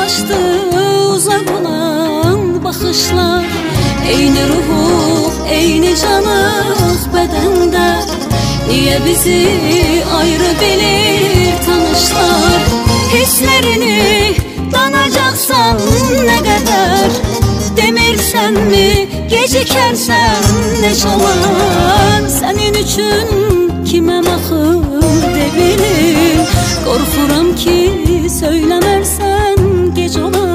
uzaklaşdı uzak olan bakışlar. Eyni ruhuq, eyni canıq bədəndə, niyə bizi ayrı bilir tanışlar? Hislərini danacaqsan nə qədər, demirsən mi gecikərsən neç olar? Sənin üçün kiməm axı de bilim, qorxuram ki söyləmərsən gec olar.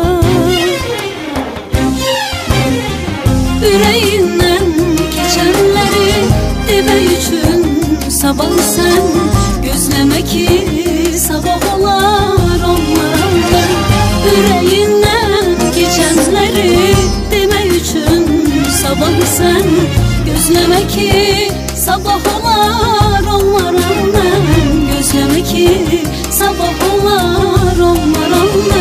Ürəyindən keçənləri demək üçün sabah sən, gözləmə ki sabah olar onlarla. Ürəyindən keçənləri demək üçün sabah sən, gözləmə ki sabah olar onlarla. Gözləmə ki sabah olar onlarla.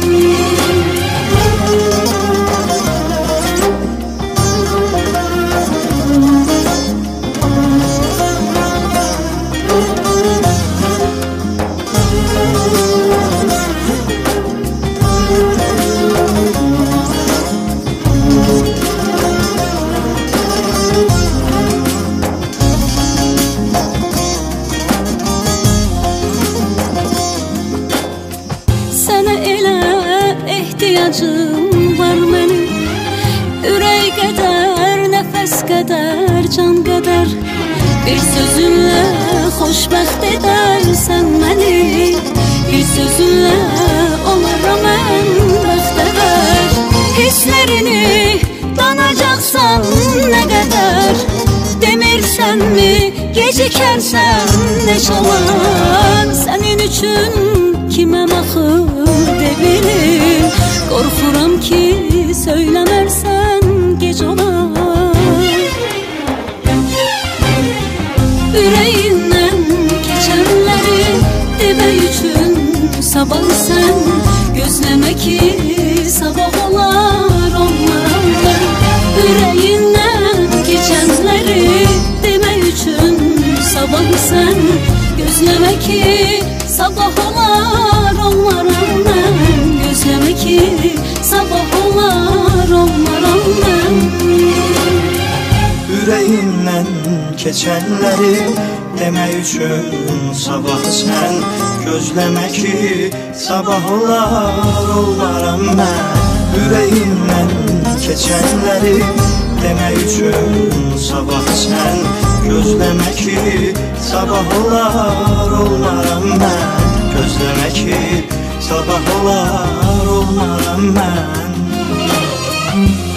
İhtiyacım var mənim, ürək qədər, nəfəs qədər, can qədər. Bir sözünlə xoşbəxt edərsən məni, bir sözünlə olaram mən bəxtəvər. Hislərini danacaqsan nə qədər, demirsən mi gecikərsən neç olar? Sənin üçün kiməm axı de bilim, qorxuram ki söyləmərsən gec olar. Ürəyindən keçənləri demək üçün sabah sən, gözləmə ki sabah olar onlarla. Ürəyindən keçənləri demək üçün sabah sən, gözləmə ki sabah olar onlarla. Gözləmə ki sabah olar onlarla. Ürəyindən keçənləri demək üçün sabah sən, gözləmə ki sabah olar olmaram mən. Ürəyindən keçənləri demək üçün sabah sən, gözləmə ki sabah olar olmaram mən. Gözləmə ki sabah olar olmaram mən.